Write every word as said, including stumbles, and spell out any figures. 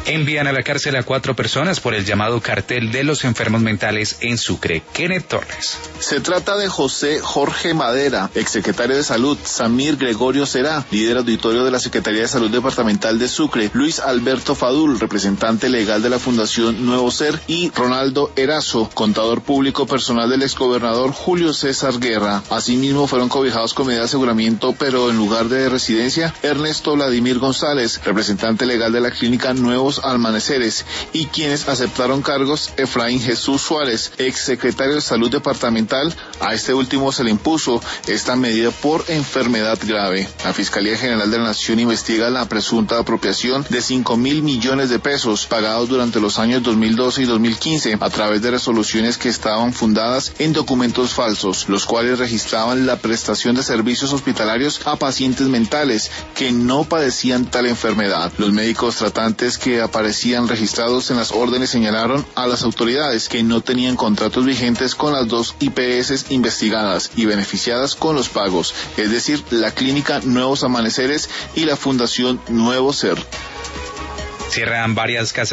Envían a la cárcel a cuatro personas por el llamado cartel de los enfermos mentales en Sucre. Kenneth Torres. Se trata de José Jorge Madera, exsecretario de Salud, Samir Gregorio Será, líder auditorio de la Secretaría de Salud Departamental de Sucre, Luis Alberto Fadul, representante legal de la Fundación Nuevo Ser, y Ronaldo Erazo, contador público personal del exgobernador Julio César Guerra. Asimismo fueron cobijados con medida de aseguramiento, pero en lugar de residencia, Ernesto Vladimir González, representante legal de la clínica Nuevos Amaneceres, y quienes aceptaron cargos, Efraín Jesús Suárez, exsecretario de Salud Departamental. A este último se le impuso esta medida por enfermedad grave. La Fiscalía General de la Nación investiga la presunta apropiación de cinco mil millones de pesos pagados durante los años dos mil doce y dos mil quince a través de resoluciones que estaban fundadas en documentos falsos, los cuales registraban la prestación de servicios hospitalarios a pacientes mentales que no padecían tal enfermedad. Los médicos tratantes que aparecían registrados en las órdenes señalaron a las autoridades que no tenían contratos vigentes con las dos I P S investigadas y beneficiadas con los pagos, es decir, la clínica Nuevos Amaneceres y la Fundación Nuevo Ser. Cierran varias casas